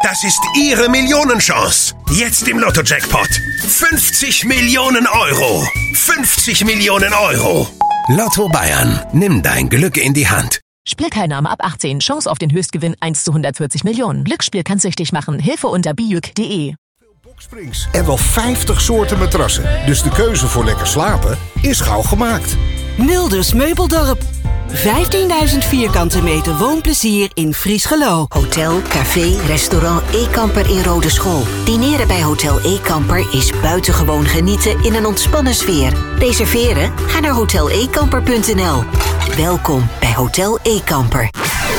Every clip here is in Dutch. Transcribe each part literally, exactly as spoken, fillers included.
Das ist Ihre Millionenchance. Jetzt im Lotto-Jackpot. fünfzig Millionen Euro. fünfzig Millionen Euro. Lotto Bayern. Nimm dein Glück in die Hand. Spielteilnahme ab achtzehn. Chance auf den Höchstgewinn eins zu honderdvierzig Millionen. Glücksspiel kann süchtig machen. Hilfe unter bijuk punt de. Boxsprings en wel vijftig soorten matrassen. Dus de keuze voor lekker slapen is gauw gemaakt. Milders Meubeldorp. vijftienduizend vierkante meter woonplezier in Friesgelo. Hotel, café, restaurant E-Kamper in Rodeschool. Dineren bij Hotel E-Kamper is buitengewoon genieten in een ontspannen sfeer. Reserveren? Ga naar hotel e kamper punt n l. Welkom bij Hotel E-Kamper.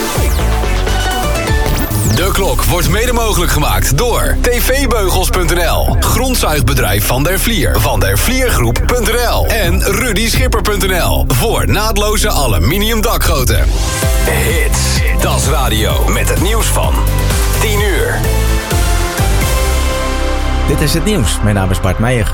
De klok wordt mede mogelijk gemaakt door t v beugels punt n l, grondzuigbedrijf Van der Vlier, van der vliergroep punt n l en rudy schipper punt n l voor naadloze aluminium dakgoten. Hits, Das Radio met het nieuws van tien uur. Dit is het nieuws. Mijn naam is Bart Meijer.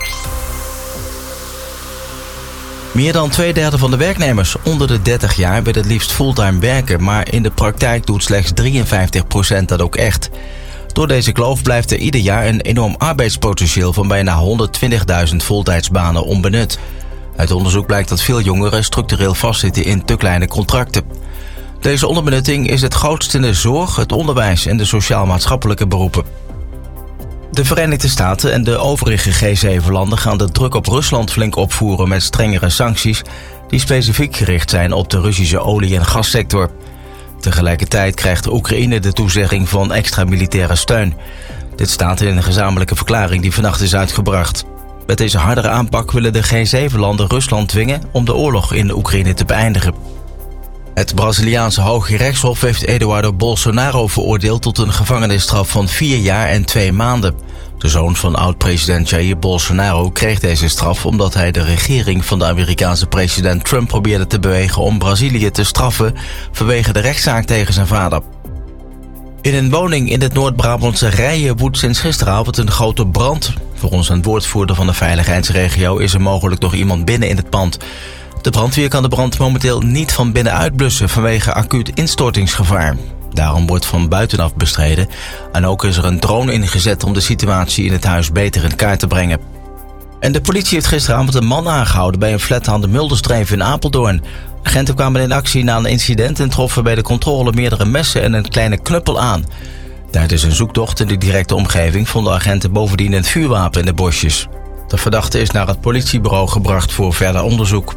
Meer dan twee derde van de werknemers onder de dertig jaar wil het liefst fulltime werken, maar in de praktijk doet slechts drieënvijftig procent dat ook echt. Door deze kloof blijft er ieder jaar een enorm arbeidspotentieel van bijna honderdtwintigduizend voltijdsbanen onbenut. Uit onderzoek blijkt dat veel jongeren structureel vastzitten in te kleine contracten. Deze onderbenutting is het grootst in de zorg, het onderwijs en de sociaal-maatschappelijke beroepen. De Verenigde Staten en de overige G zeven landen gaan de druk op Rusland flink opvoeren met strengere sancties die specifiek gericht zijn op de Russische olie- en gassector. Tegelijkertijd krijgt Oekraïne de toezegging van extra militaire steun. Dit staat in een gezamenlijke verklaring die vannacht is uitgebracht. Met deze hardere aanpak willen de G zeven landen Rusland dwingen om de oorlog in de Oekraïne te beëindigen. Het Braziliaanse Hoge Rechtshof heeft Eduardo Bolsonaro veroordeeld tot een gevangenisstraf van vier jaar en twee maanden. De zoon van oud-president Jair Bolsonaro kreeg deze straf omdat hij de regering van de Amerikaanse president Trump probeerde te bewegen om Brazilië te straffen vanwege de rechtszaak tegen zijn vader. In een woning in het Noord-Brabantse Rijen woedt sinds gisteravond een grote brand. Volgens een woordvoerder van de veiligheidsregio is er mogelijk nog iemand binnen in het pand. De brandweer kan de brand momenteel niet van binnenuit blussen vanwege acuut instortingsgevaar. Daarom wordt van buitenaf bestreden en ook is er een drone ingezet om de situatie in het huis beter in kaart te brengen. En de politie heeft gisteravond een man aangehouden bij een flat aan de Muldersdreef in Apeldoorn. Agenten kwamen in actie na een incident en troffen bij de controle meerdere messen en een kleine knuppel aan. Tijdens een zoektocht in de directe omgeving vonden agenten bovendien een vuurwapen in de bosjes. De verdachte is naar het politiebureau gebracht voor verder onderzoek.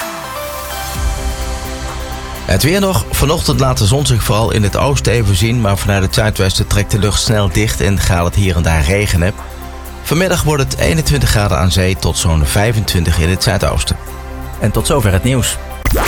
Het weer nog. Vanochtend laat de zon zich vooral in het oosten even zien, maar vanuit het zuidwesten trekt de lucht snel dicht en gaat het hier en daar regenen. Vanmiddag wordt het eenentwintig graden aan zee tot zo'n vijfentwintig in het zuidoosten. En tot zover het nieuws.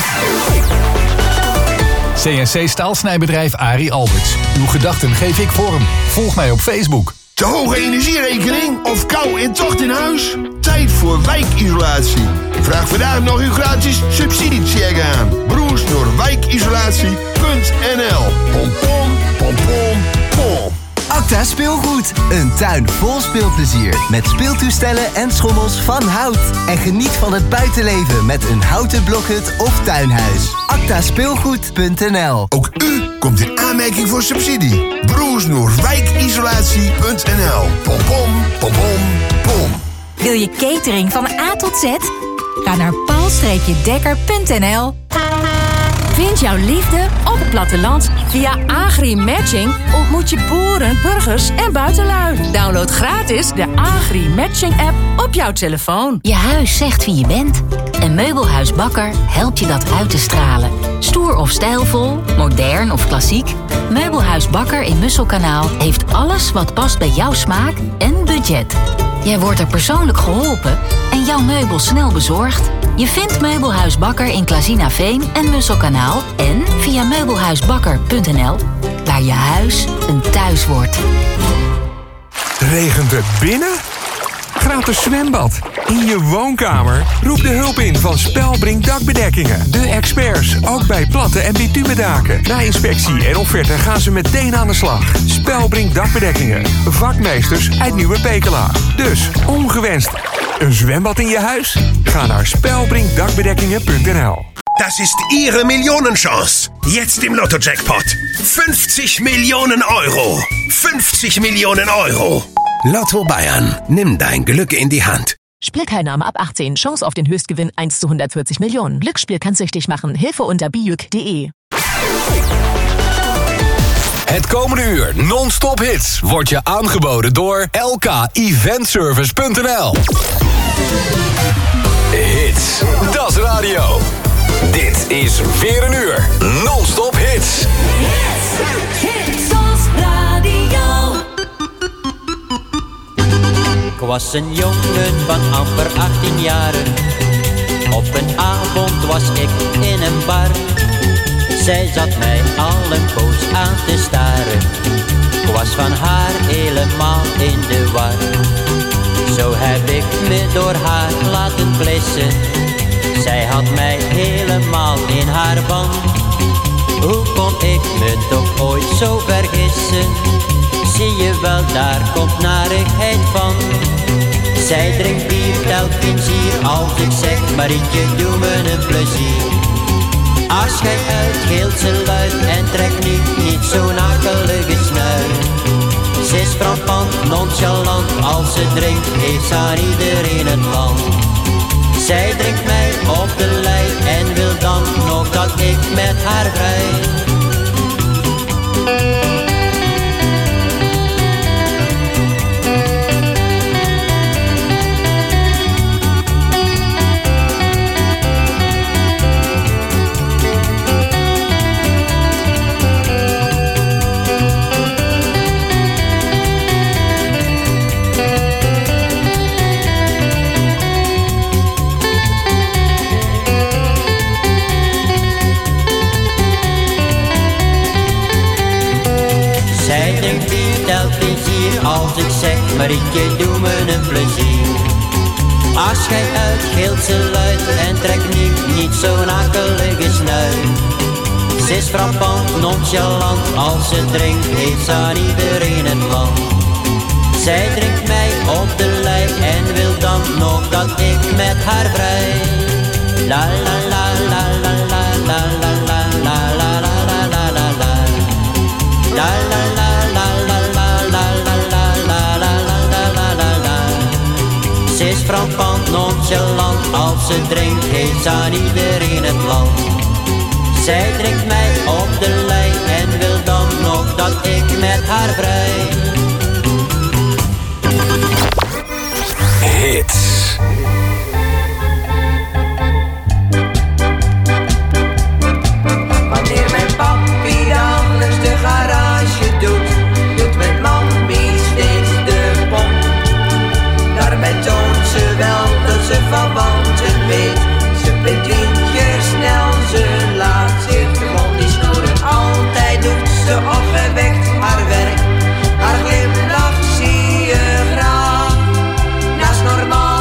C N C staalsnijbedrijf Arie Alberts. Uw gedachten geef ik vorm. Volg mij op Facebook. Te hoge energierekening of kou en tocht in huis? Tijd voor wijkisolatie. Vraag vandaag nog uw gratis subsidiecheck aan. broers door wijkisolatie punt n l. Pom pom, pom pom, pom. Acta Speelgoed. Een tuin vol speelplezier. Met speeltoestellen en schommels van hout. En geniet van het buitenleven met een houten blokhut of tuinhuis. acta speelgoed punt n l. Ook u komt in aanmerking voor subsidie. broers wijkisolatie punt n l. Pom pom, pom pom, pom. Wil je catering van A tot Z? Ga naar paul dekker punt n l. Vind jouw liefde op het platteland. Via Agri-Matching ontmoet je boeren, burgers en buitenlui. Download gratis de Agri-Matching-app op jouw telefoon. Je huis zegt wie je bent. En Meubelhuis Bakker helpt je dat uit te stralen. Stoer of stijlvol, modern of klassiek. Meubelhuis Bakker in Musselkanaal heeft alles wat past bij jouw smaak en budget. Jij wordt er persoonlijk geholpen en jouw meubel snel bezorgd. Je vindt Meubelhuis Bakker in Klazinaveen en Musselkanaal en via meubelhuisbakker punt n l, waar je huis een thuis wordt. Regent het binnen? Gratis zwembad in je woonkamer? Roep de hulp in van Spelbrink Dakbedekkingen. De experts, ook bij platte en bitumendaken. Na inspectie en offerte gaan ze meteen aan de slag. Spelbrink Dakbedekkingen. Vakmeesters uit Nieuwe Pekela. Dus, ongewenst een zwembad in je huis? Ga naar spelbrink dakbedekkingen punt n l. Das ist Ihre Millionenchance. Jetzt im Lotto-Jackpot. fünfzig Millionen Euro. fünfzig fünfzig Millionen Euro. Lotto Bayern, nimm dein Glück in die Hand. Spielteilnahme ab achtzehn. Chance auf den Höchstgewinn eins zu hundertvierzig Millionen. Glücksspiel kann süchtig machen. Hilfe unter bijuk punt de. Het komende uur non-stop hits wordt je aangeboden door L K Eventservice punt n l. Hits, dat is radio. Dit is weer een uur non-stop hits. Hits, dat is radio. Ik was een jongen van amper achttien jaren. Op een avond was ik in een bar. Zij zat mij al een poos aan te staren. Ik was van haar helemaal in de war. Zo heb ik me door haar laten plissen. Zij had mij helemaal in haar ban. Hoe kon ik me toch ooit zo vergissen? Zie je wel, daar komt narigheid van. Zij drinkt bier, telkens hier als ik zeg: Marietje, doe me een plezier. Als gij uitgeelt ze luid en trekt nu niet zo'n akelige snuit. Ze is frappant, nonchalant, als ze drinkt heeft ze aan iedereen het land. Zij drinkt mij op de lei en wil dan nog dat ik met haar vrij. Als ik zeg: Marietje, doe me een plezier. Als gij uitgeelt ze luid en trekt nu niet zo'n akelige snuit. Ze is frappant, nonchalant, als ze drinkt heeft ze aan iedereen het land. Zij drinkt mij op de lei en wil dan nog dat ik met haar vrij. La la la la la la la la la la la la la la la la la la la. Ze is frappant, nonchalant, als ze drinkt heeft ze aan iedereen het land. Zij drinkt mij op de lei en wil dan nog dat ik met haar vrij. Hits. Wanneer mijn papi dagelijks de garage doet, doet mijn mamie steeds de pomp. Daarbij toont ze wel dat ze van wanten weet. Ze bedient je snel, ze laat zich gewoon die snoeren. Altijd doet ze opgewekt haar werk. Haar glimlach zie je graag. Naast normaal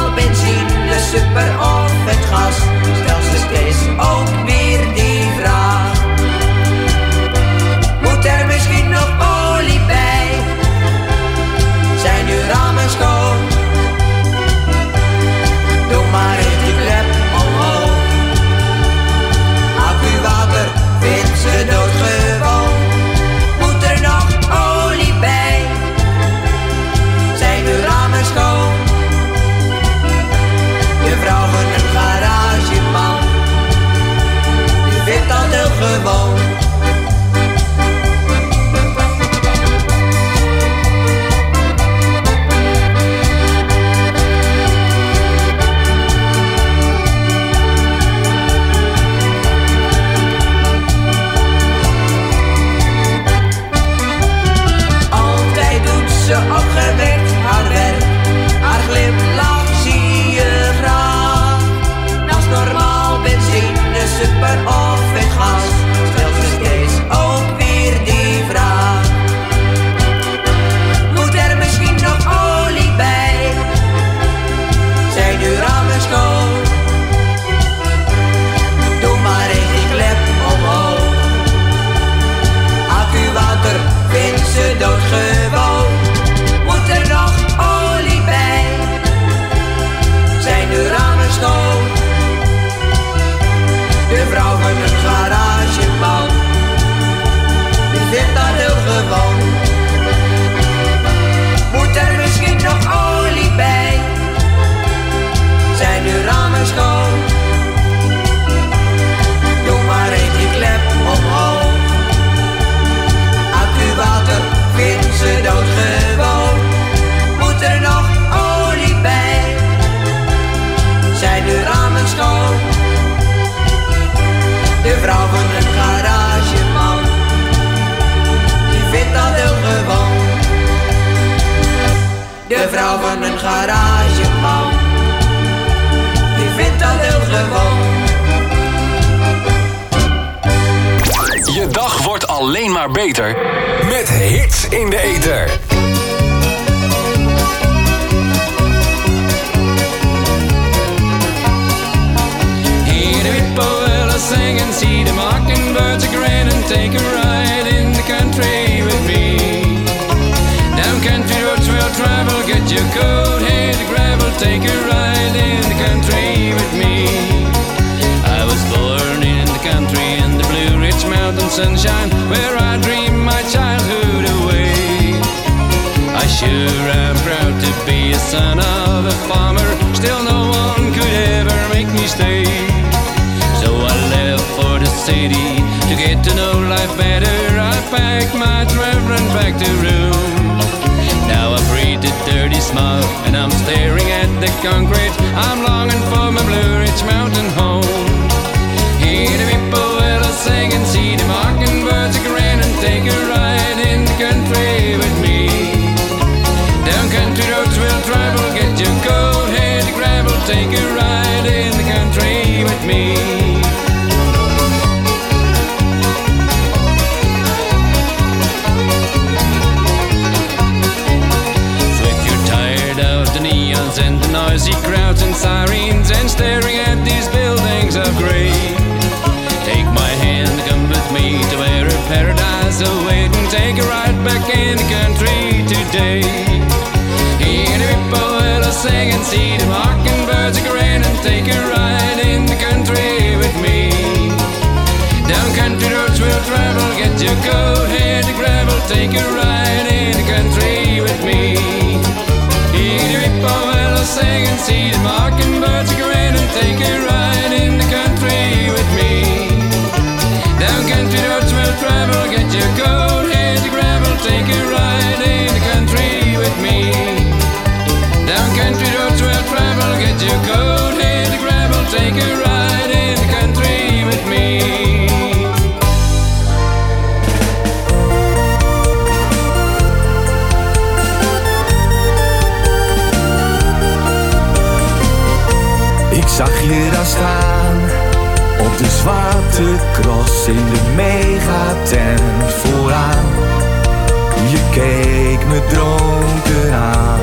garageman. Die vindt dat heel gewoon. Je dag wordt alleen maar beter met hits in de ether. Hear the whippoorwill sing and see the mockingbirds a grin and take a ride in the country with me. Down country roads we'll travel, get your coat, hey the gravel, take a ride in the country with me. I was born in the country in the blue rich mountain sunshine, where I dreamed my childhood away. I sure am proud to be a son of a farmer, still no one could ever make me stay. So I left for the city to get to know life better. I packed my travel and back to room. Now I breathe a dirty smile and I'm staring at the concrete. I'm longing for my Blue Ridge Mountain home. Hear the whippoorwill sing and see the mockingbirds grin and take a ride in the country with me. Down country roads we'll travel, get your coat, head to gravel, take a ride in the country with me. So if you're tired of the neons and the noisy crowds and sirens and staring at these buildings of grey, take my hand, come with me to where a paradise awaits and take a ride back in the country today. Hear the whippoorwill sing and see the mockingbirds grin and take a ride in the country with me. Down country roads we'll travel, get your coat, head to gravel, take a ride in the country with me. Hear the whippoorwill sing and see the mockingbirds grin and take a ride in the country with me. Down country roads we'll travel, get your coat, head to gravel, take a ride in the country with me. Down country roads we'll travel, get your coat, head to gravel, take a ride in the country with me. Ik zag je daar staan op de zwarte cross in de megatent vooraan. Je keek me dronken aan.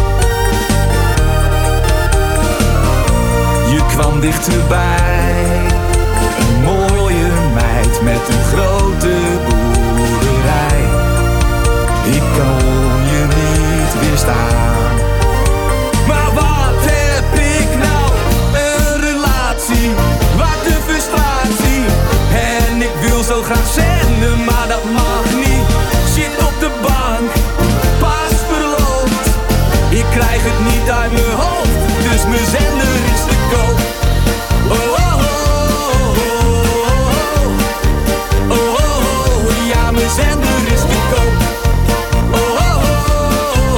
Je kwam dichterbij, een mooie meid met een grote boerderij. Ik kon je niet weerstaan. Maar wat heb ik nou? Een relatie, wat een frustratie. En ik wil zo graag zenden, maar dat mag niet. Zit op de bank, pas verloofd. Ik krijg het niet uit mijn hoofd, dus mijn zender is te koop. Oh, oh, oh, oh, oh, oh, oh, oh, ja, mijn zender is te koop. Oh, oh, oh,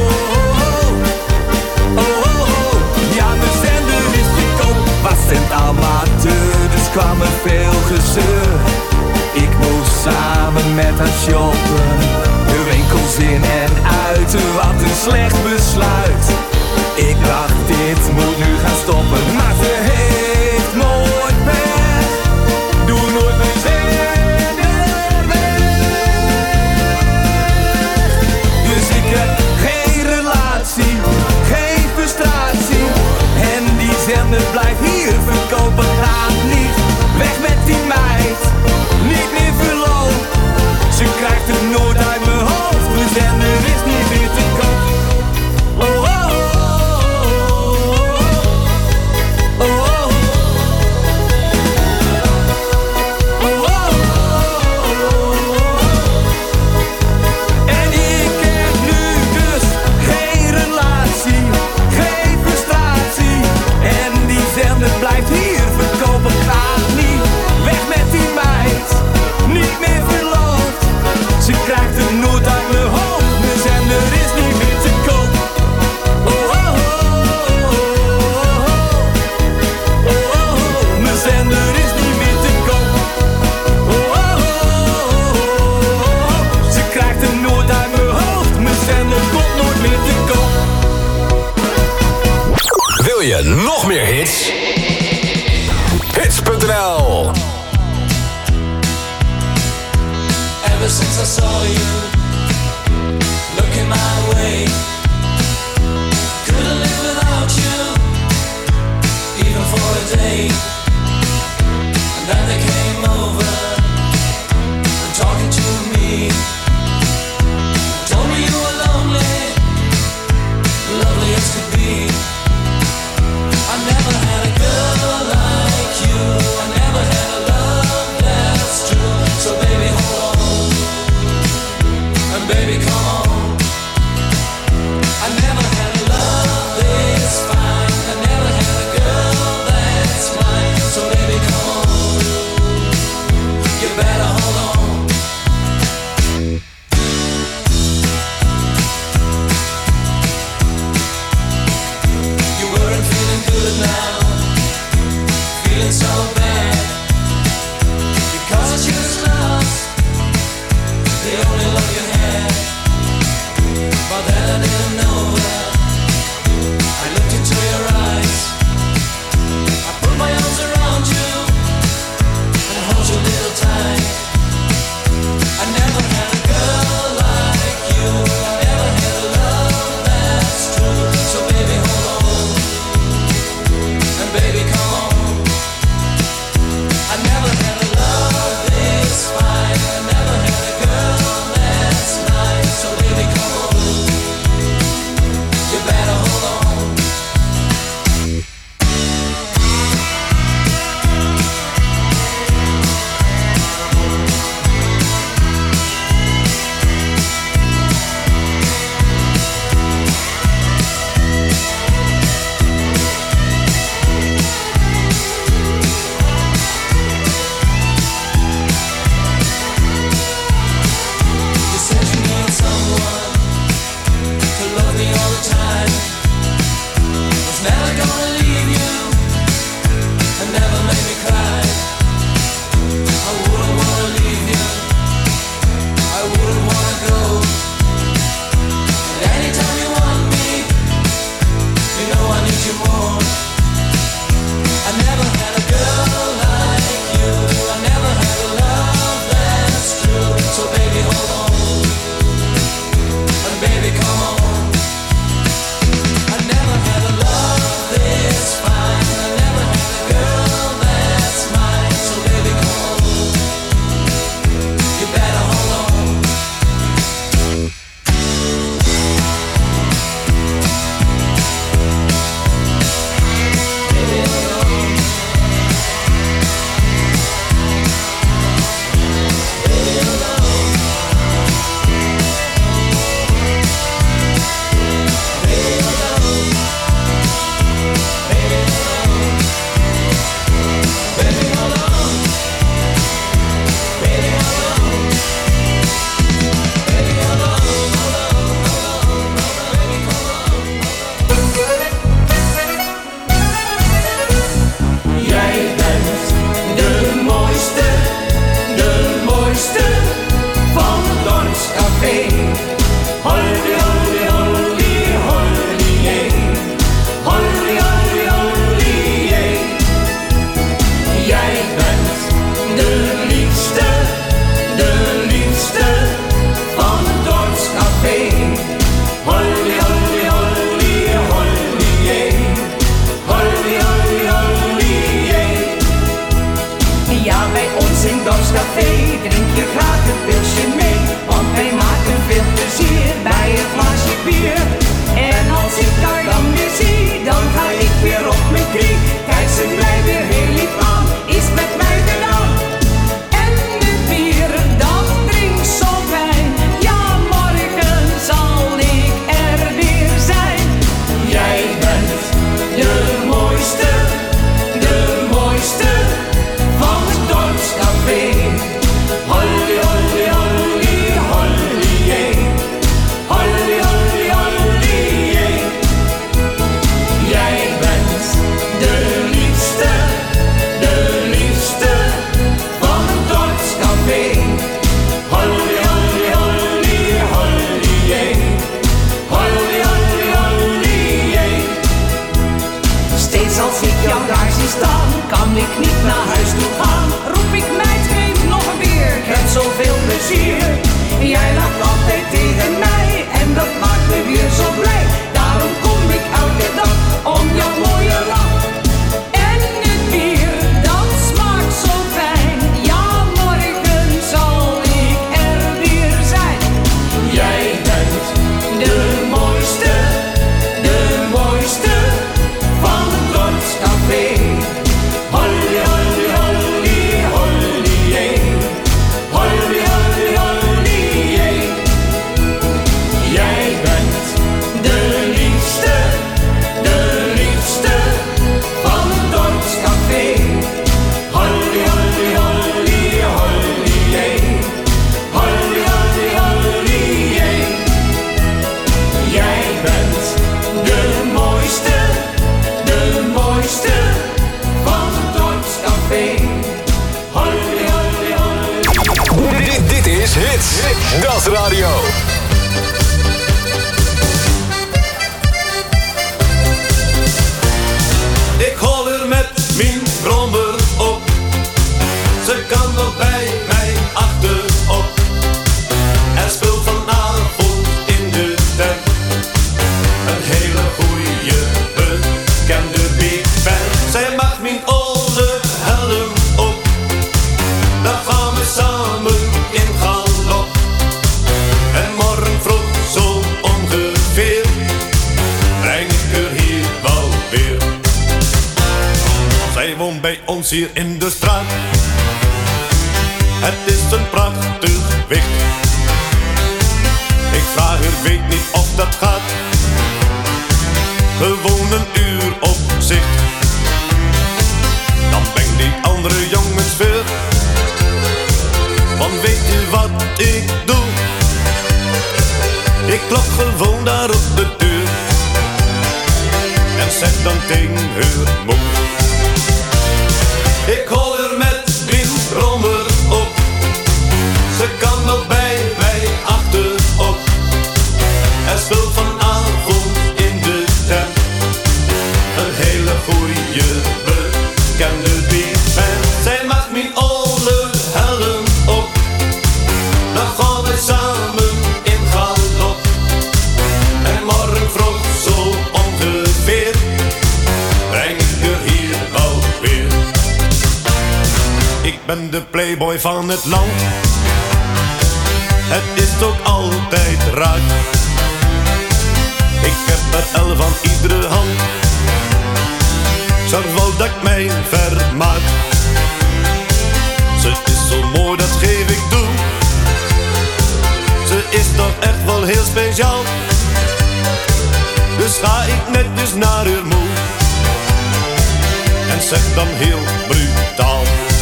oh, oh, oh, ja, mijn zender is te koop. Was cent amateur, dus kwam er veel gezeur. Ik moest samen met haar shoppen, de winkels in en uit, wat een slecht besluit. Ik dacht dit moet nu gaan stoppen, maar ze heeft nooit pech. Doe nooit mijn zender weg. Dus ik heb geen relatie, geen frustratie. En die zender blijft hier verkopen, gaat niet. Weg met die meid, niet meer verloofd. Ze krijgt het nooit uit mijn hoofd, mijn zender is niet meer te koop. Oh, oh, oh, oh, oh. ons hier in de straat. Het is een prachtig wicht. Ik vraag u, weet niet of dat gaat. Gewoon een uur op zicht. Dan ben die andere jongens veel. Want weet u wat ik doe? Ik klop gewoon daar op de deur. En zeg dan tegen haar moe. Ik hol er met Wim Brommer op. Ze kan wel bij mij achterop. Er speelt vanavond in de tent een hele goeie bekende band. Zij maakt mijn oude helm op. Dan gaan we samen in galop. En morgen vroeg zo ongeveer breng ik er hier wel weer. Ik ben de playboy van het land. Het is ook altijd raak. Ik heb er elf aan iedere hand. Zorg wel dat ik mij vermaak. Ze is zo mooi, dat geef ik toe. Ze is toch echt wel heel speciaal. Dus ga ik netjes naar haar moe. En zeg dan heel brutaal.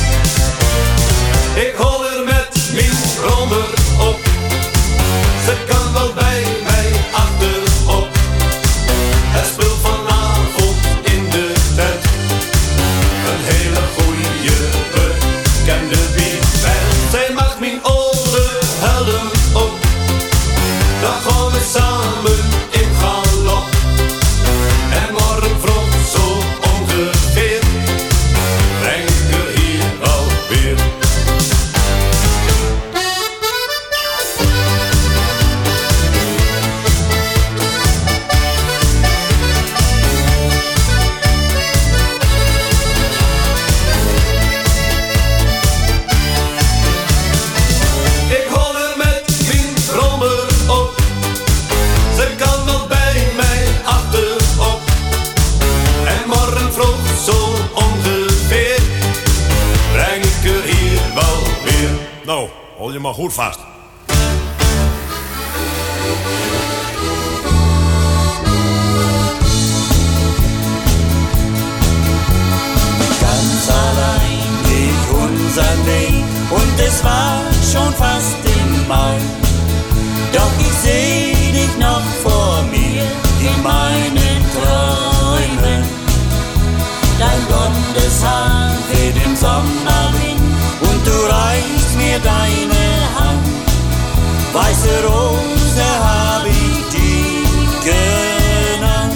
Ik hol er met mijn brommer op. Ze kan wel bij mij achterop. Er speelt vanavond in de tent een hele goeie bekende band. Zij maakt mijn oude helm op. Dan gaan we samen in galop. En morgen vroeg zo ongeveer breng ik er hier wel weer. Ik hol er met mijn brommer op. Ze kan wel bij mij achterop. En morgen vroeg zo ongeveer breng ik er hier wel weer. Nou, hol je maar goed vast. Ganz allein lief unser Weg und es war schon fast im Mai. Doch ich seh dich noch vor mir in meinen Träumen. Dein blondes Haar weht im Sommerwind und du reichst mir deine Hand. Weiße Rose hab ich dich genannt.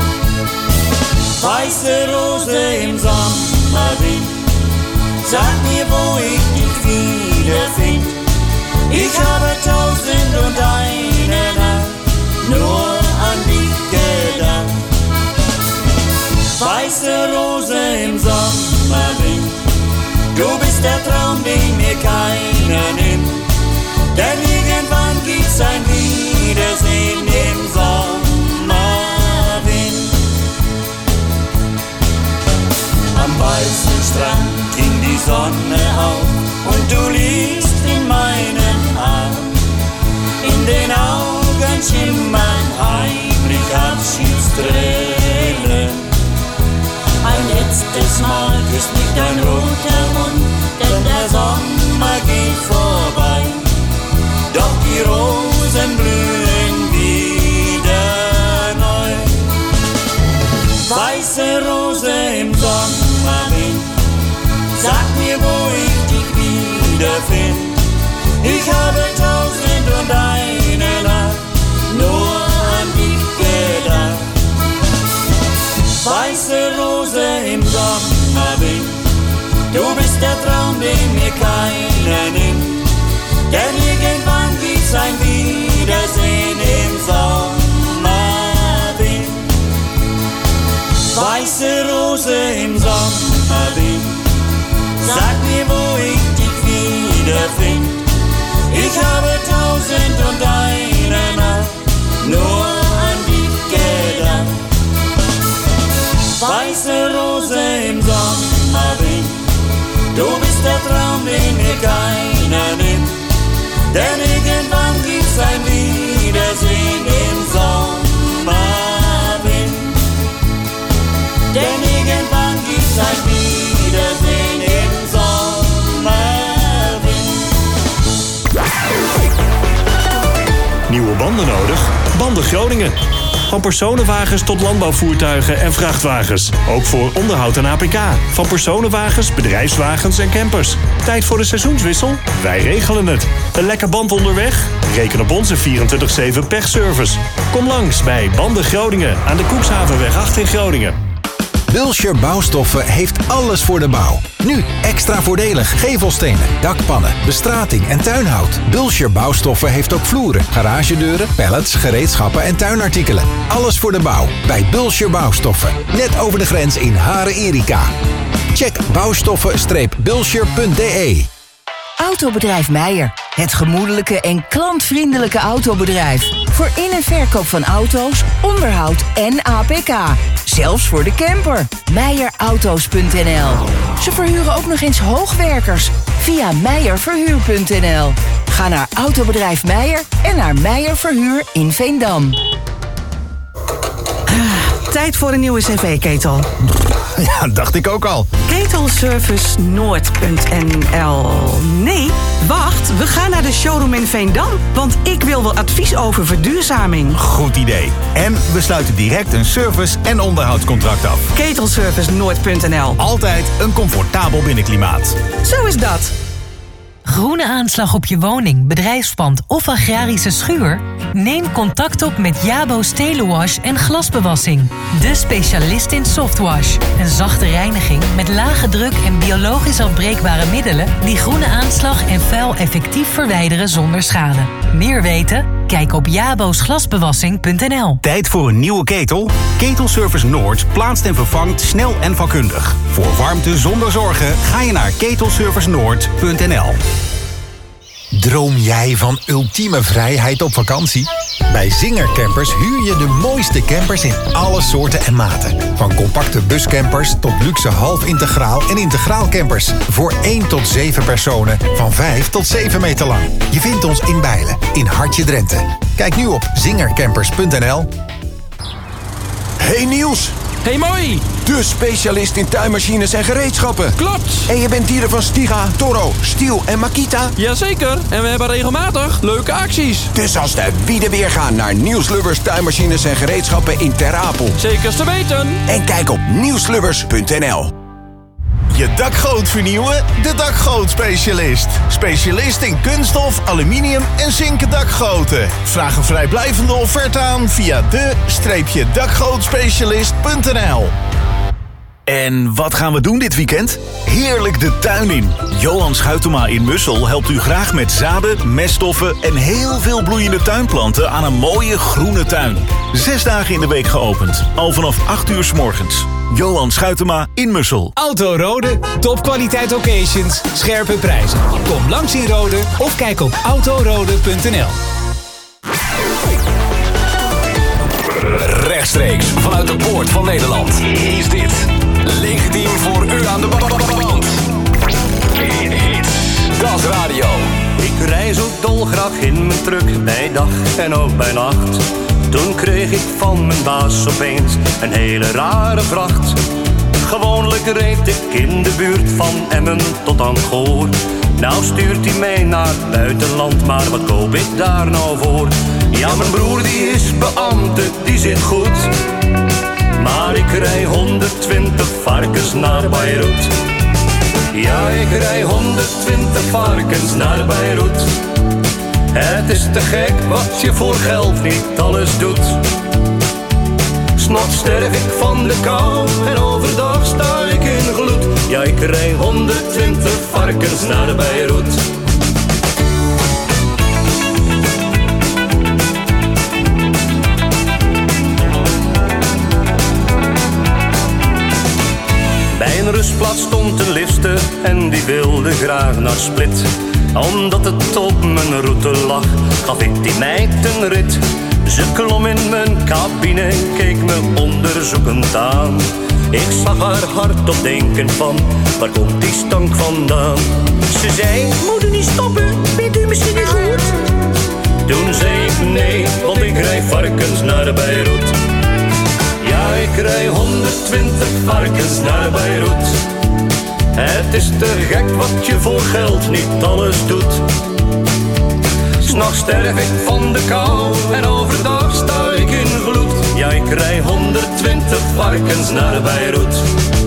Weiße Rose im Sommerwind, sag mir, wo ich dich wiederfind. Ich habe tausend und eine Nacht nur an dich gedacht. Weiße Rose im Sommerwind, du bist der Traum, den mir keiner nimmt. Denn irgendwann gibt's ein Wiedersehen im Sommerwind. Am weißen Strand ging die Sonne auf und du liegst in meinen Arm. In den Augen schimmern heimlich Abschiedstränen. Ein letztes Mal küsst mich dein roter Mund, denn der Sommer geht vorbei. Doch die Rosen blühen wieder neu. Weiße Rose im Sommerwind, sag mir, wo ich dich wiederfind. Ich habe tausend und eine Nacht nur an dich gedacht. Weiße Rose im Sommerwind, du bist der Traum, den mir keiner nimmt. Denn irgendwann gibt's ein Wiedersehen im Sommerwind. Weiße Rose im Sommerwind, sag mir, wo ich dich wiederfind. Ich habe tausend und eine Nacht nur an dich gedacht. Weiße Rose im Sommerwind, Banden Groningen. Van personenwagens tot landbouwvoertuigen en vrachtwagens. Ook voor onderhoud en A P K. Van personenwagens, bedrijfswagens en campers. Tijd voor de seizoenswissel? Wij regelen het. Een lekker band onderweg? Reken op onze vierentwintig zeven pechservice. Kom langs bij Banden Groningen aan de Koekshavenweg acht in Groningen. Bulscher Bouwstoffen heeft alles voor de bouw. Nu extra voordelig gevelstenen, dakpannen, bestrating en tuinhout. Bulscher Bouwstoffen heeft ook vloeren, garagedeuren, pallets, gereedschappen en tuinartikelen. Alles voor de bouw bij Bulscher Bouwstoffen. Net over de grens in Haren-Erika. Check bouwstoffen-bulscher punt d e. Autobedrijf Meijer. Het gemoedelijke en klantvriendelijke autobedrijf. Voor in- en verkoop van auto's, onderhoud en A P K. Zelfs voor de camper. meijer auto's punt n l. Ze verhuren ook nog eens hoogwerkers via meijer verhuur punt n l. Ga naar Autobedrijf Meijer en naar Meijer Verhuur in Veendam. Tijd voor een nieuwe cv-ketel. Ja, dacht ik ook al. Ketelservice Noord punt n l. Nee, wacht, we gaan naar de showroom in Veendam. Want ik wil wel advies over verduurzaming. Goed idee. En we sluiten direct een service- en onderhoudscontract af. Ketelservice Noord punt n l. Altijd een comfortabel binnenklimaat. Zo is dat. Groene aanslag op je woning, bedrijfspand of agrarische schuur? Neem contact op met Jabo's Telewash en glasbewassing. De specialist in softwash. Een zachte reiniging met lage druk en biologisch afbreekbare middelen die groene aanslag en vuil effectief verwijderen zonder schade. Meer weten? Kijk op jabos glasbewassing punt n l. Tijd voor een nieuwe ketel? Ketelservice Noord plaatst en vervangt snel en vakkundig. Voor warmte zonder zorgen ga je naar ketelservice noord punt n l. Droom jij van ultieme vrijheid op vakantie? Bij Zinger Campers huur je de mooiste campers in alle soorten en maten. Van compacte buscampers tot luxe half-integraal en integraal campers. Voor één tot zeven personen van vijf tot zeven meter lang. Je vindt ons in Bijlen, in Hartje Drenthe. Kijk nu op zinger campers punt n l. Hey Niels! Hey mooi! De specialist in tuinmachines en gereedschappen. Klopt! En je bent dieren van Stiga, Toro, Stiel en Makita? Jazeker, en we hebben regelmatig leuke acties. Dus als de wieden weer gaan naar Niels Lubbers tuinmachines en gereedschappen in Ter Apel. Zeker te weten! En kijk op niels lubbers punt n l. Je dakgoot vernieuwen? De dakgootspecialist. Specialist in kunststof, aluminium en zinken dakgoten. Vraag een vrijblijvende offerte aan via de-dakgootspecialist punt n l. En wat gaan we doen dit weekend? Heerlijk de tuin in. Johan Schuitema in Mussel helpt u graag met zaden, meststoffen en heel veel bloeiende tuinplanten aan een mooie groene tuin. Zes dagen in de week geopend. Al vanaf acht uur 's morgens. Johan Schuitema in Mussel. Auto Rode. Topkwaliteit occasions. Scherpe prijzen. Kom langs in Rode of kijk op autorode punt n l. Rechtstreeks vanuit de poort van Nederland is dit legitiem voor u aan de band. Hit, Das Radio. Ik reis ook dolgraag in mijn truck bij dag en ook bij nacht. Toen kreeg ik van mijn baas opeens een hele rare vracht. Gewoonlijk reed ik in de buurt van Emmen tot aan Goor. Nou stuurt hij mij naar het buitenland, maar wat koop ik daar nou voor? Ja, mijn broer die is beambte, die zit goed. Maar ik rij honderdtwintig varkens naar Beirut. Ja, ik rij honderdtwintig varkens naar Beirut. Het is te gek wat je voor geld niet alles doet. 'S nachts sterf ik van de kou en overdag sta ik in gloed. Ja, ik rij honderdtwintig varkens naar Beirut. Bij een rustplaats stond een lifte en die wilde graag naar Split. Omdat het op mijn route lag, gaf ik die meid een rit. Ze klom in mijn cabine en keek me onderzoekend aan. Ik zag haar hardop denken van, waar komt die stank vandaan? Ze zei, moet u niet stoppen, bent u misschien niet goed? Toen zei ik nee, want ik rij varkens naar Beirut. Ja, ik rij honderdtwintig varkens naar Beirut. Het is te gek wat je voor geld niet alles doet. 'S nachts sterf ik van de kou en overdag sta varkens naar Beirut.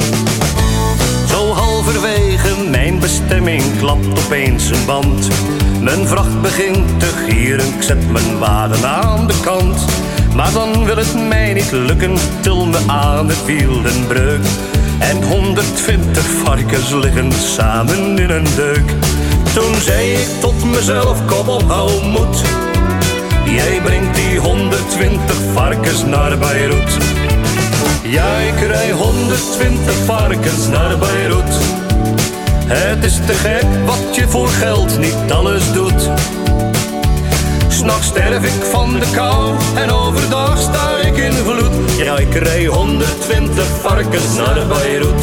Zo halverwege mijn bestemming klapt opeens een band. Mijn vracht begint te gieren, ik zet mijn wagen aan de kant. Maar dan wil het mij niet lukken, til me aan het wiel den breuk. En honderdtwintig varkens liggen samen in een deuk. Toen zei ik tot mezelf, kom op, hou moed. Jij brengt die honderdtwintig varkens naar Beirut. Ja, ik rij honderdtwintig varkens naar Beirut. Het is te gek wat je voor geld niet alles doet. 'S Nachts sterf ik van de kou en overdag sta ik in gloed. Ja, ik rij honderdtwintig varkens naar Beirut.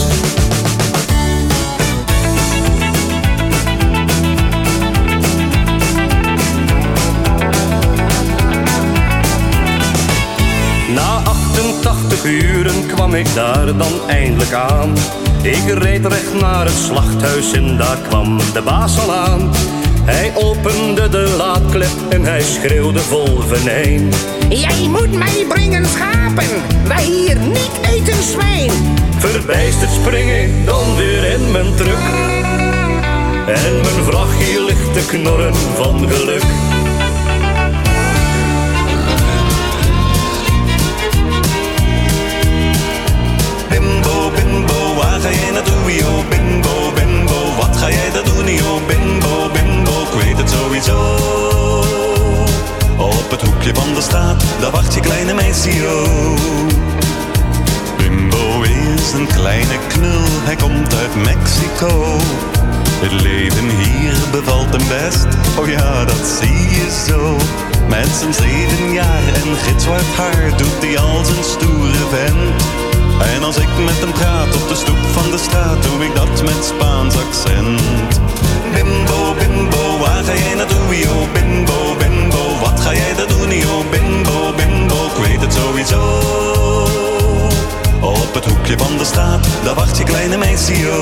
Na achtentachtig uren kwam ik daar dan eindelijk aan. Ik reed recht naar het slachthuis en daar kwam de baas al aan. Hij opende de laadklep en hij schreeuwde vol venijn. Jij moet mij brengen schapen, wij hier niet eten zwijn. Verbijsterd spring ik dan weer in mijn truck. En mijn vrachtje ligt te knorren van geluk. Bimbo, bimbo, waar ga jij naartoe, yo? Bimbo, bimbo, wat ga jij daar doen, yo? Bimbo, bimbo, ik weet het sowieso. Op het hoekje van de straat, daar wacht je kleine meisje, yo. Bimbo is een kleine knul, hij komt uit Mexico. Het leven hier bevalt hem best, oh ja, dat zie je zo. Met zijn zeven jaar en gitzwart haar doet hij al zijn stoere vent. En als ik met hem praat op de stoep van de straat, doe ik dat met Spaans accent. Bimbo, bimbo, waar ga jij naartoe, yo? Bimbo, bimbo, wat ga jij daar doen, yo? Bimbo, bimbo, ik weet het sowieso. Op het hoekje van de straat, daar wacht je kleine meisje, yo.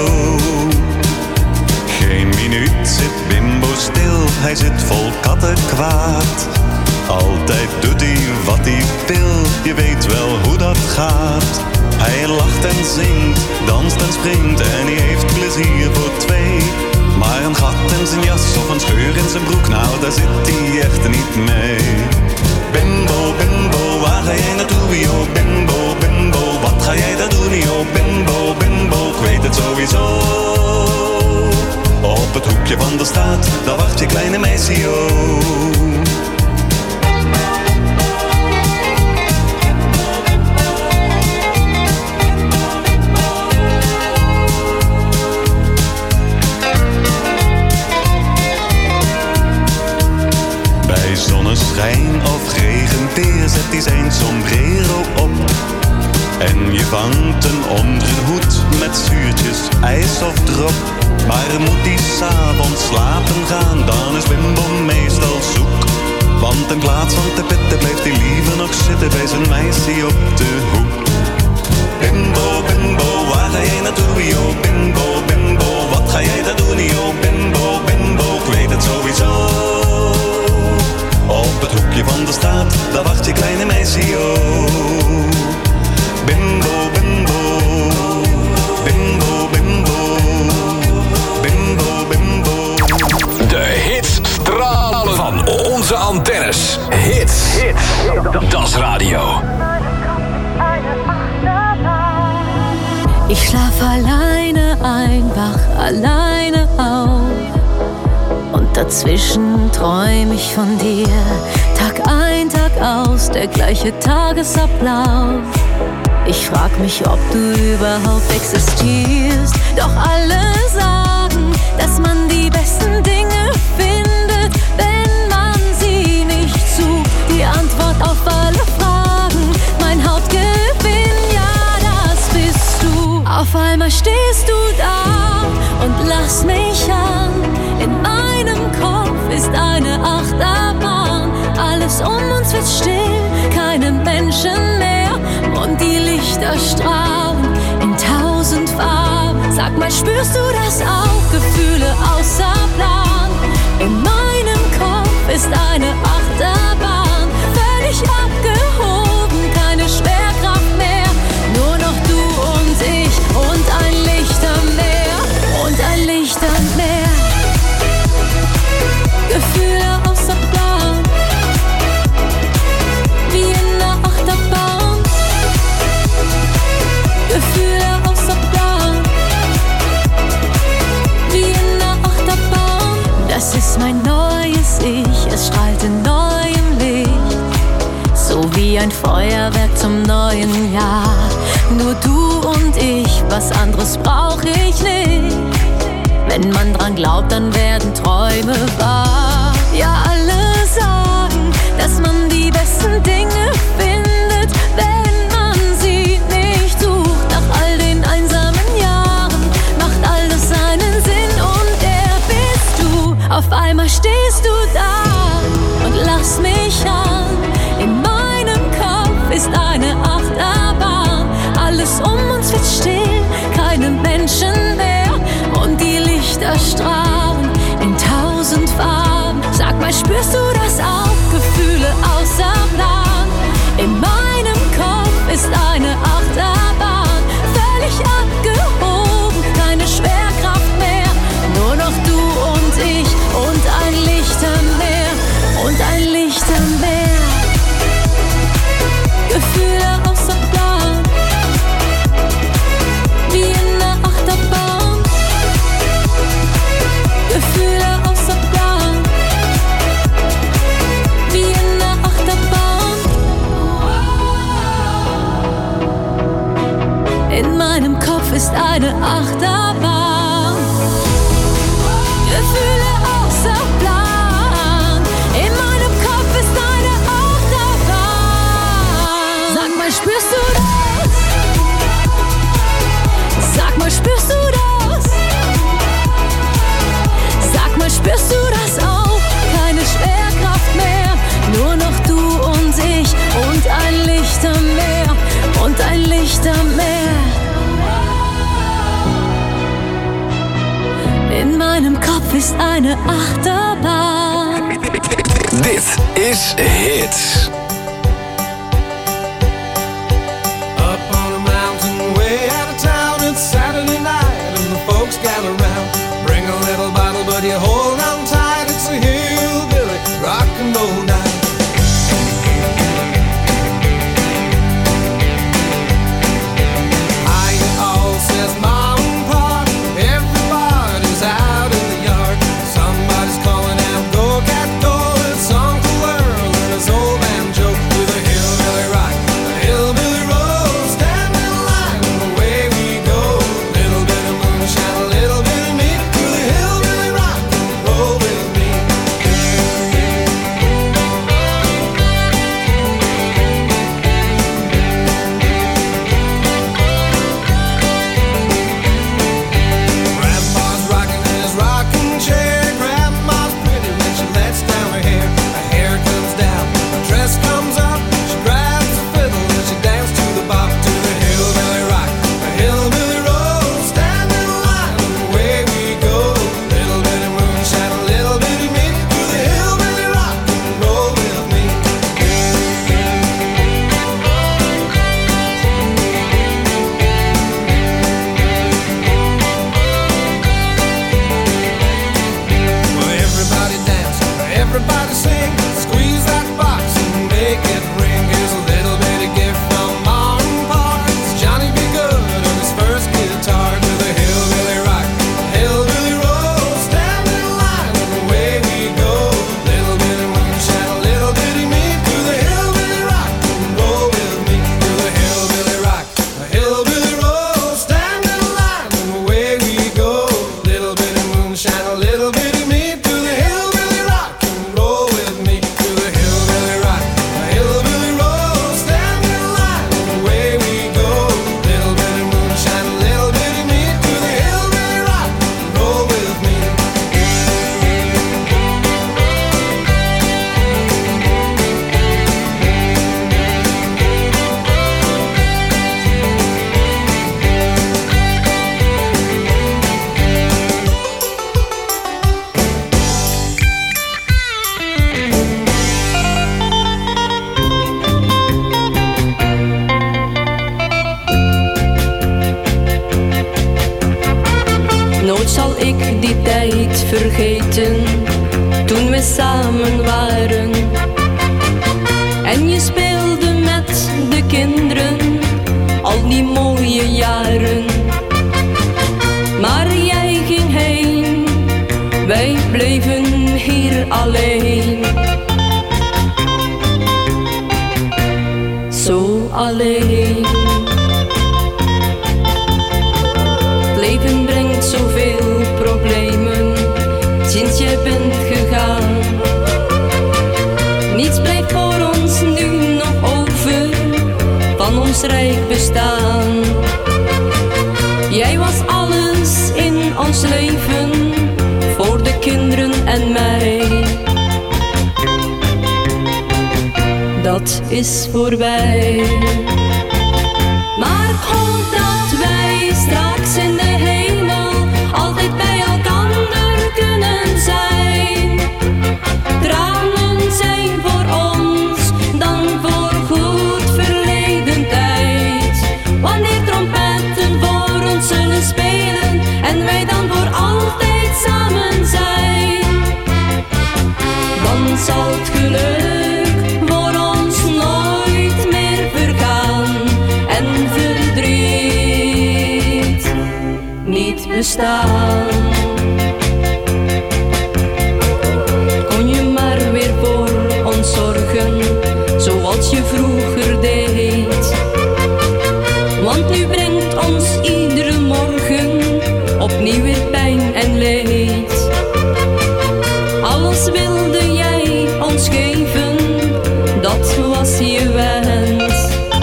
Geen minuut zit Bimbo stil, hij zit vol kattenkwaad. Altijd doet hij wat hij wil, je weet wel hoe dat gaat. Hij lacht en zingt, danst en springt en hij heeft plezier voor twee. Maar een gat in zijn jas of een scheur in zijn broek, nou daar zit hij echt niet mee. Bimbo, bimbo, waar ga jij naartoe, yo? Bimbo, bimbo, wat ga jij daar doen, yo? Bimbo, bimbo, ik weet het sowieso. Op het hoekje van de straat, daar wacht je kleine meisje, yo. Bij zonneschijn of regenweer zet hij zijn sombrero op. En je vangt een onderhoed met zuurtjes, ijs of drop. Maar moet hij 's avonds slapen gaan, dan is Bimbo meestal zoek. Want in plaats van te pitten blijft hij liever nog zitten bij zijn meisje op de hoek. Bimbo, bimbo, waar ga jij naartoe, yo? Bimbo, bimbo, wat ga jij daar doen, yo? Bimbo, bimbo, ik weet het sowieso. Op het hoekje van de straat, daar wacht je kleine meisje, yo. Bimbo, bimbo, bimbo, bimbo, bimbo, bimbo. De hits stralen van onze antennes. Hits, hits, dat is radio. Ich schlaf alleine ein, wach alleine auf. Und dazwischen träum ich von dir. Tag ein, Tag aus, der gleiche Tagesablauf. Ich frag mich, ob du überhaupt existierst. Doch alle sagen, dass man die besten Dinge findet, wenn man sie nicht sucht. Die Antwort auf alle Fragen, mein Hauptgewinn, ja, das bist du. Auf einmal stehst du da und lachst mich an. In meinem Kopf ist eine Achterbahn. Alles um uns wird still, keine Menschen mehr. Und die Lichter strahlen in tausend Farben. Sag mal, spürst du das auch? Gefühle außer Plan. In meinem Kopf ist eine Achterbahn. Völlig abgehoben, keine Schwerkraft mehr. Nur wie ein Feuerwerk zum neuen Jahr. Nur du und ich, was anderes brauch ich nicht. Wenn man dran glaubt, dann werden Träume wahr. Ja, alle sagen, dass man die besten Dinge findet, wenn man sie nicht sucht. Nach all den einsamen Jahren macht alles seinen Sinn und der bist du. Auf einmal stehst du da und lachst mich an. In meinem Kopf ist eine Achterbahn. Alles um uns wird still, keine Menschen mehr. Und die Lichter strahlen in tausend Farben. Sag mal, spürst du das auch? Gefühle außer Plan. In meinem Kopf ist eine Achterbahn. Völlig abgehoben, keine Schwerkraft mehr. Nur noch du und ich und ein Licht am Meer. Und ein Licht am Meer. Gefühle außer Plan. Wie in der Achterbahn. Gefühle außer Plan. Wie in der Achterbahn. In meinem Kopf ist eine Achterbahn. Gefühle außer Plan. In meinem Kopf ist eine Achterbahn. Sag mal, spürst du das? Sag mal, spürst du das? Sag mal, spürst du das auch? Keine Schwerkraft mehr, nur noch du und ich und ein Licht am Meer und ein Licht am Meer. In meinem Kopf ist eine Achterbahn. Dit is Hits. Up on a mountain way out of town, it's Saturday night and the folks gather round. Bring a little bottle but you hold on tight, it's a hillbilly rock and roll night. Hi all, says Mom and Pop, everybody's out in the yard. Somebody's calling out, go cat go, it's Uncle Earl and his old banjo with a hillbilly rock, a hillbilly roll, stand in line the way we go. Little bit of moonshine, a little bit of me, to the hillbilly rock and roll with me. Grandma's rocking in his rocking chair. Grandma's pretty when she lets down her hair. Her hair comes down, her dress comes up. She grabs the fiddle and she dances to the bop, to the hillbilly rock, the hillbilly roll. Stand in line the way we go. Little bit of moonshine, a little bit of me, to the hillbilly rock and roll with me. Well, everybody dance, everybody sing, squeeze that box and make it ring. Here's a little bit of gift from Mom and Pop. It's Johnny B. Good on his first guitar, to the hillbilly rock, hillbilly roll. Stand in line the way we go. Little bit of moonshine, a little bit of me, to the hillbilly rock and roll with me. To the hillbilly rock, a hillbilly roll. Stand in line the way we go. Little bit of moonshine, a little bit of me, to the hillbilly rock and roll with me. To the hillbilly rock, a hillbilly roll. Stand in line the way we go. Little bit of moonshine, a little bit of me, to the hillbilly rock and roll with me. Nooit zal ik die tijd vergeten, toen we samen waren. En je speelde met de kinderen, al die mooie jaren. Maar jij ging heen, wij bleven hier alleen. zo alleen. Het leven brengt zoveel problemen sinds je bent gegaan. Niets blijft voor ons nu nog over van ons rijk bestaan. Jij was alles in ons leven, voor de kinderen en mij. Dat is voorbij. Maar God dat wij straks in de hemel altijd bij elkander kunnen zijn. Tranen zijn voor ons dan voor goed verleden tijd. Wanneer trompetten voor ons zullen spelen en wij dan voor altijd samen zijn, dan zal het geluk voor ons nooit meer vergaan en verdriet niet bestaan. Kon je maar weer voor ons zorgen, zoals je vroeger deed. Want nu brengt ons iedere morgen opnieuw weer pijn en leed. Alles wilde jij ons geven, dat was je wens.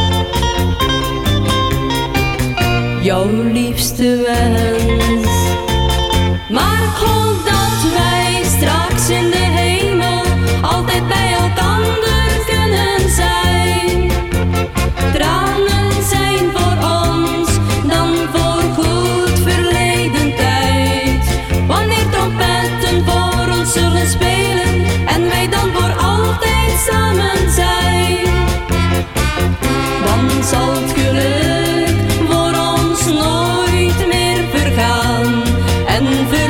Jouw liefste wens. Maar God dat wij straks in de hemel altijd bij elkander kunnen zijn. Tranen zijn voor ons dan voor goed verleden tijd. Wanneer trompetten voor ons zullen spelen en wij dan voor altijd samen zijn, dan zal het geluk voor ons nooit meer vergaan en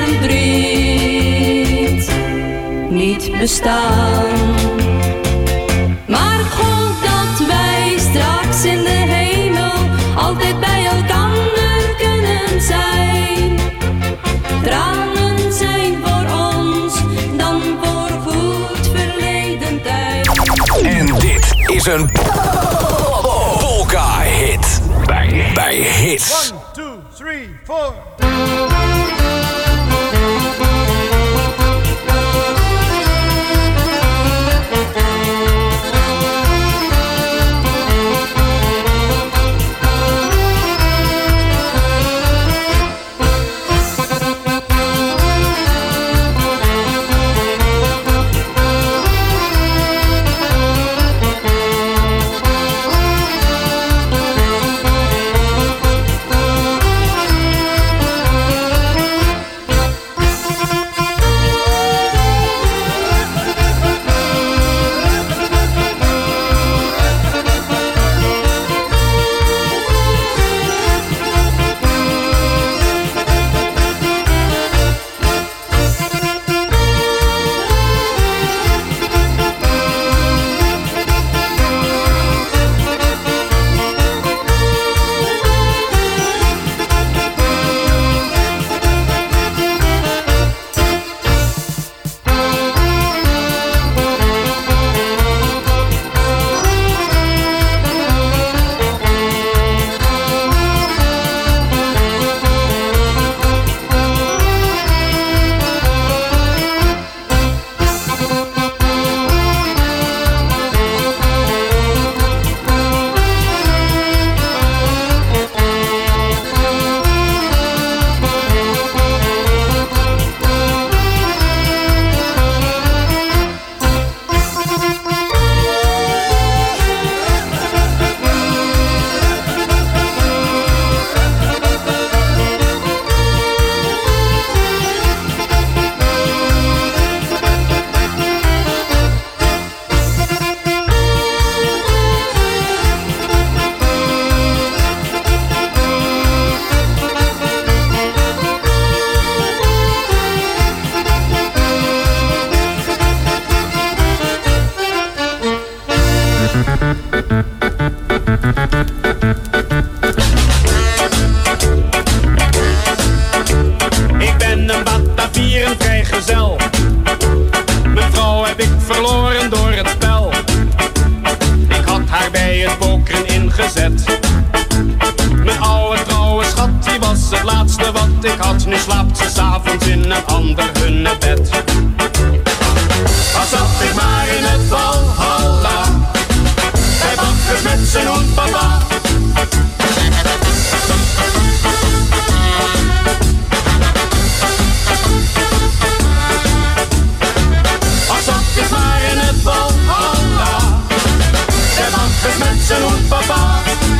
verdriet niet bestaan. Maar God dat wij straks in de hemel altijd bij elkander kunnen zijn. Tranen zijn voor ons dan voor goed verleden tijd. En dit is een polka-hit bij, bij Hits. one, two, three, four. Ik ben een Batavier, een vrijgezel. Mijn vrouw heb ik verloren door het spel. Ik had haar bij het poker gezet. Mijn oude trouwe schat, die was het laatste wat ik had. Nu slaapt ze 's avonds in een ander hunnebed. Als zat ik maar in het Valhalla, bij Bakkers met zijn hond papa. Als zat ik maar in het Valhalla, bij Bakkers met zijn hond papa.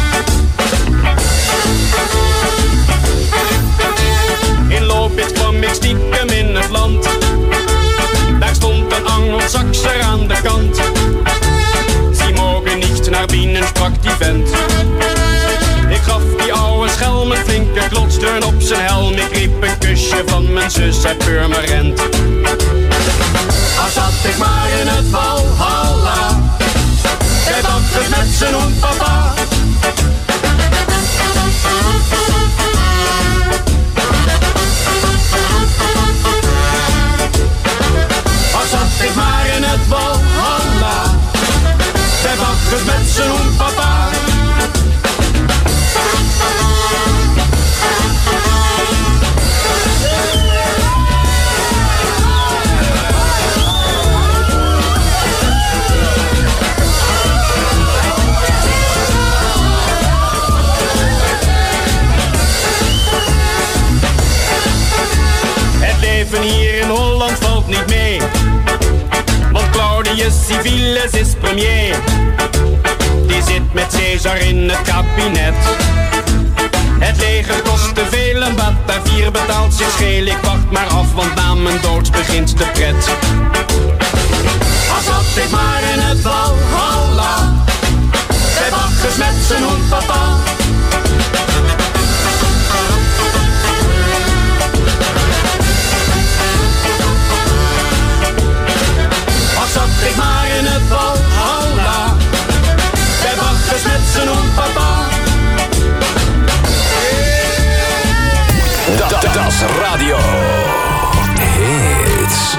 In Lopit kwam ik stiekem in het land. Daar stond een Angelsakser aan de kant. Sie mogen niet naar binnen, sprak die vent. Ik gaf die oude schelm een flinke klotsteun op zijn helm. Ik riep een kusje van mijn zus uit Purmerend. Als zat ik maar in het Valhalla, bij Bakkers met zijn hond papa. Als zat ik maar in het Valhalla, bij Bakkers met zijn hond papa. Het leven hier in Holland valt niet mee, want Claudius Civilis is premier. Die zit met Caesar in het kabinet. Het leger kost te veel en Batavier betaalt zich scheel. Ik wacht maar af, want na mijn dood begint de pret. Als zat ik maar in het Valhalla, bij Bakkers met zijn hond papa. Als zat ik maar in het Valhalla, bij Bakkers met zijn hond papa. Dat is radio hits.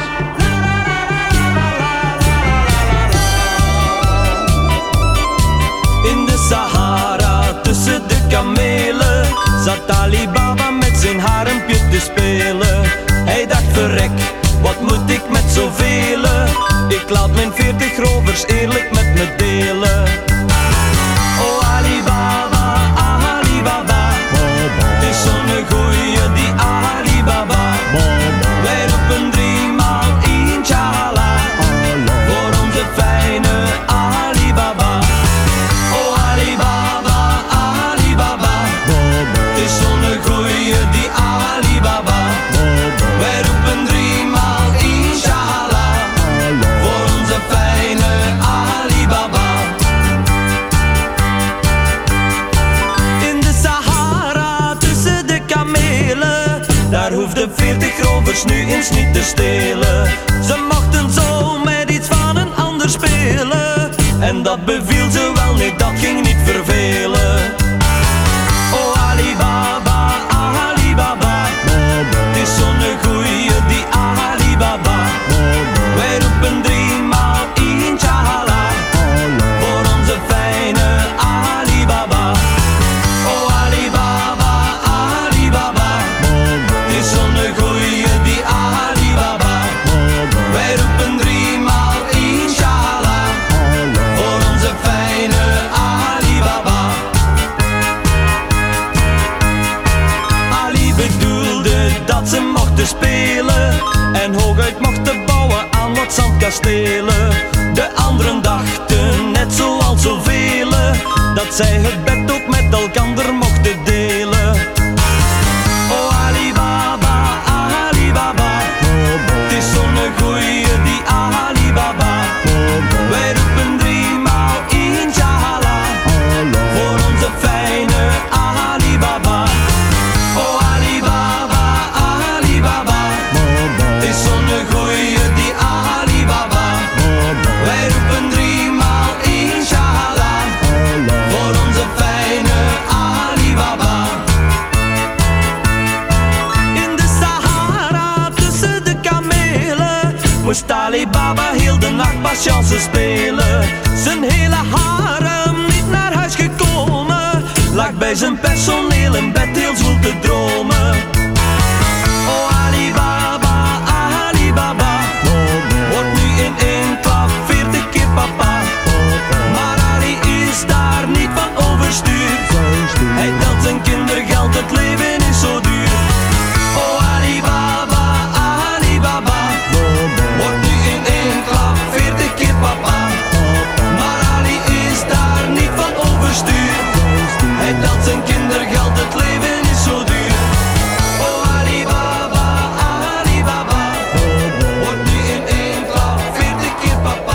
In de Sahara tussen de kamelen zat Ali Baba met zijn harempje te spelen. Hij dacht verrek, wat moet ik met zoveel? Ik laat mijn veertig rovers eerlijk met me delen. Oh Ali Baba, Ali Baba, het is zo'n goeie die Ali Baba. Wij roepen driemaal inshallah voor onze fijne Ali Baba. Oh Ali Baba, Ali Baba, het is zo'n goeie die Ali Baba. Wij roepen driemaal inshallah voor onze fijne Ali Baba. In de Sahara tussen de kamelen, daar hoefden veertig rovers nu eens niet te stelen. Ze mochten zo met iets van een ander spelen, en dat beviel ze wel niet, dat ging niet vervelen. Oh Ali Baba, Ali Baba, het is zo'n goeie die Ali Baba. Wij roepen driemaal inshallah voor onze fijne Ali Baba. Oh Ali Baba, Ali Baba, het is zo'n goeie die Ali Baba. Wij roepen driemaal inshallah voor onze fijne Ali Baba. Ali bedoelde dat ze mochten spelen en hooguit mochten bouwen aan wat zandkastelen. De anderen dachten, net zoals zoveel, dat zij het bed ook met elkander mochten delen. Oh Ali Baba, Ali Baba, het is zo'n goeie die Ali Baba. Wij roepen driemaal inshallah voor onze fijne Ali Baba. Oh Ali Baba, Ali Baba, het is zo'n goeie die Ali Baba. Wij roepen driemaal inshallah voor onze fijne Ali Baba. In de Sahara tussen de kamelen moest Ali Baba heel de nacht patience spelen. Zijn hele harem niet naar huis gekomen, bij zijn personeel in bed heel zwoel te dromen. Oh Alibaba, Alibaba, wordt nu in één klap veertig keer papa. Maar Ali is daar niet van overstuur. Hij telt zijn kindergeld, het leven is zo duur. Oh Alibaba, Alibaba, wordt nu in één klap veertig keer papa. Maar Ali is daar niet van overstuur. Hij telt zijn kindergeld, het leven is zo duur. Oh Alibaba, Alibaba, wordt nu in één klap veertig keer papa.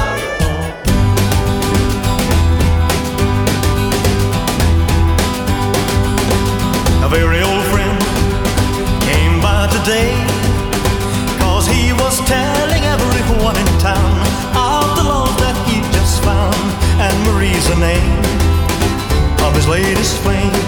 A very old friend came by today, cause he was telling everyone in town of the love that he just found. And Marie's the name of his latest flame.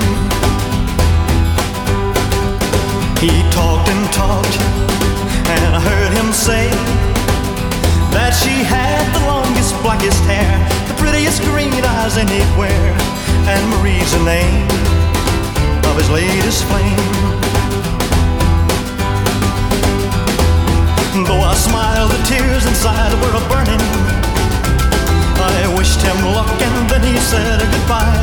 He talked and talked, and I heard him say that she had the longest, blackest hair, the prettiest green eyes anywhere. And Marie's the name of his latest flame. Though I smiled, the tears inside were a burning. I wished him luck and then he said goodbye.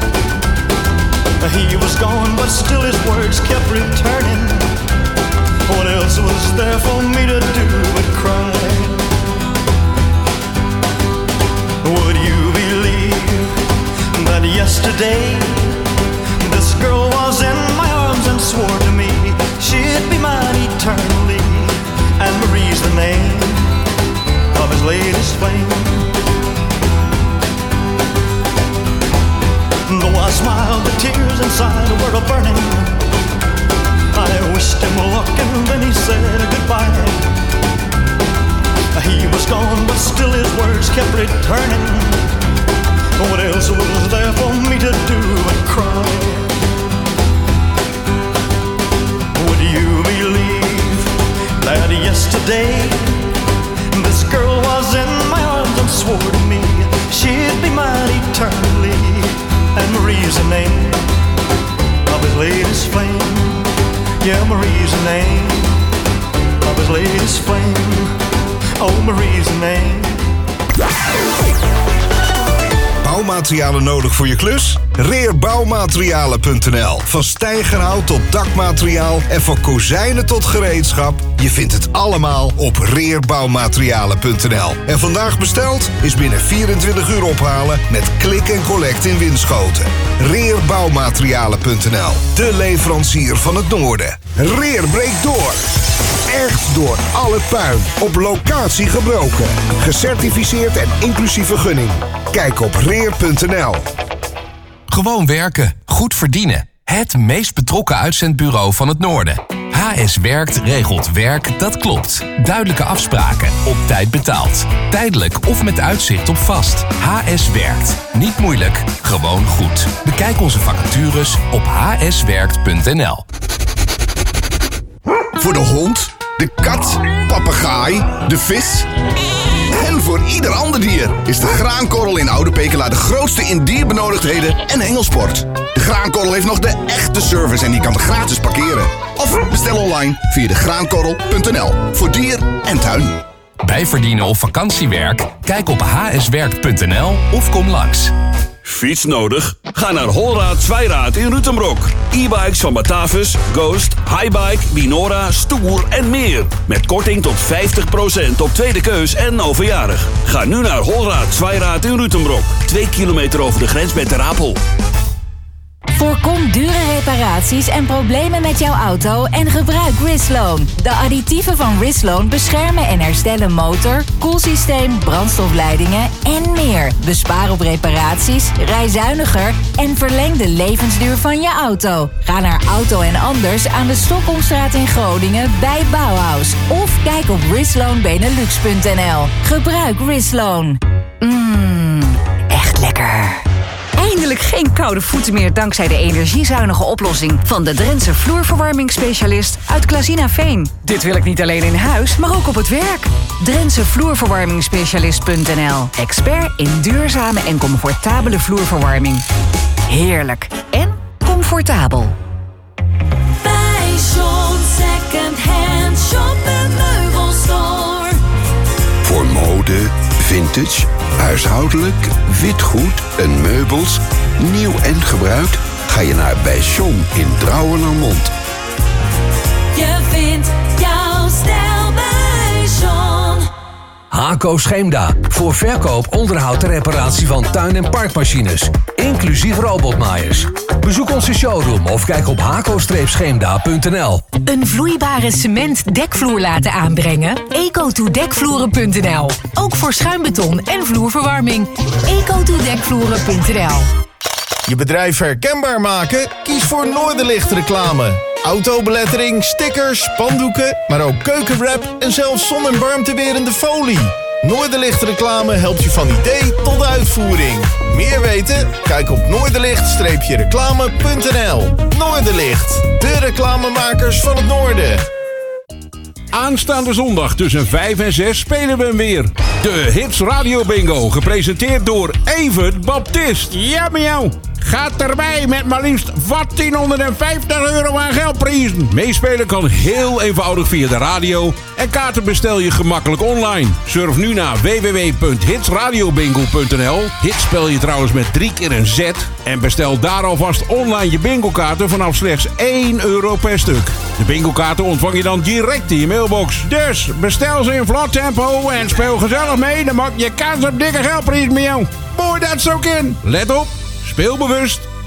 He was gone, but still his words kept returning. What else was there for me to do but cry? Would you believe that yesterday this girl was in my arms and swore to me she'd be mine eternally? And Marie's the name of his latest flame. Though I smiled, the tears inside were a burning. I wished him luck and then he said goodbye. He was gone, but still his words kept returning. What else was there for me to do but cry? Would you believe that yesterday this girl was in my arms and swore to me she'd be mine eternally? And Marie's the name of his latest flame. Yeah, Marie's the name of his latest flame. Oh, Marie's the name. Bouwmaterialen nodig voor je klus? Reer Bouwmaterialen punt n l. Van stijgerhout tot dakmateriaal en van kozijnen tot gereedschap. Je vindt het allemaal op Reer Bouwmaterialen punt n l. En vandaag besteld is binnen vierentwintig uur ophalen met klik en collect in Winschoten. Reer Bouwmaterialen punt n l. De leverancier van het noorden. Reer breekt door. Echt door al het puin. Op locatie gebroken. Gecertificeerd en inclusief vergunning. Kijk op reer punt n l. Gewoon werken, goed verdienen. Het meest betrokken uitzendbureau van het Noorden. H S Werkt regelt werk dat klopt. Duidelijke afspraken, op tijd betaald. Tijdelijk of met uitzicht op vast. H S Werkt. Niet moeilijk, gewoon goed. Bekijk onze vacatures op h s werkt punt n l. Voor de hond, de kat, papegaai, de vis en voor ieder ander dier is de graankorrel in Oude Pekela de grootste in dierbenodigdheden en hengelsport. De graankorrel heeft nog de echte service en die kan gratis parkeren. Of bestel online via de graankorrel punt n l voor dier en tuin. Bijverdienen of vakantiewerk? Kijk op h s werkt punt n l of kom langs. Fiets nodig? Ga naar Holraad Zweiraad in Rutenbroek. E-bikes van Batavus, Ghost, Highbike, Winora, Stoer en meer. Met korting tot vijftig procent op tweede keus en overjarig. Ga nu naar Holraad Zweiraad in Rutenbroek. Twee kilometer over de grens met Ter Apel. Voorkom dure reparaties en problemen met jouw auto en gebruik Risloan. De additieven van Risloan beschermen en herstellen motor, koelsysteem, brandstofleidingen en meer. Bespaar op reparaties, rij zuiniger en verleng de levensduur van je auto. Ga naar Auto en Anders aan de Stockholmstraat in Groningen bij Bauhaus. Of kijk op risloan benelux punt n l. Gebruik Risloan. Mmm, echt lekker. Eindelijk geen koude voeten meer dankzij de energiezuinige oplossing van de Drentse vloerverwarmingsspecialist uit Klazinaveen. Dit wil ik niet alleen in huis, maar ook op het werk. Drentse vloerverwarmingsspecialist punt n l. Expert in duurzame en comfortabele vloerverwarming. Heerlijk. En comfortabel. Bij John Second Hand Shop en Meubelstore. Voor mode, vintage, huishoudelijk, witgoed en meubels, nieuw en gebruikt, ga je naar bij John in Drouwen-Lármond. Je vindt jouw stijl bij John. Haco Scheemda. Voor verkoop, onderhoud en reparatie van tuin- en parkmachines. Inclusief robotmaaiers. Bezoek onze showroom of kijk op haco scheemda punt n l. Een vloeibare cement dekvloer laten aanbrengen? eco twee dekvloeren punt n l. Ook voor schuimbeton en vloerverwarming. eco twee dekvloeren punt n l. Je bedrijf herkenbaar maken? Kies voor Noorderlicht reclame. Autobelettering, stickers, spandoeken, maar ook keukenwrap en zelfs zon- en warmtewerende folie. Noorderlicht reclame helpt je van idee tot uitvoering. Meer weten? Kijk op noorderlicht reclame punt n l. Noorderlicht, de reclamemakers van het noorden. Aanstaande zondag tussen vijf en zes spelen we hem weer. De Hits Radio Bingo, gepresenteerd door Evert Baptist. Ja, miauw. Gaat erbij met maar liefst achttienhonderdvijftig euro aan geldprijzen. Meespelen kan heel eenvoudig via de radio. En kaarten bestel je gemakkelijk online. Surf nu naar w w w punt hits radio bingo punt n l. Hits spel je trouwens met drie keer een Z. En bestel daar alvast online je bingo-kaarten vanaf slechts één euro per stuk. De bingo-kaarten ontvang je dan direct in je mailbox. Dus bestel ze in vlot tempo en speel gezellig mee. Dan maak je kans op dikke geldprijzen met jou. Mooi dat zo in. Let op. Speel bewust.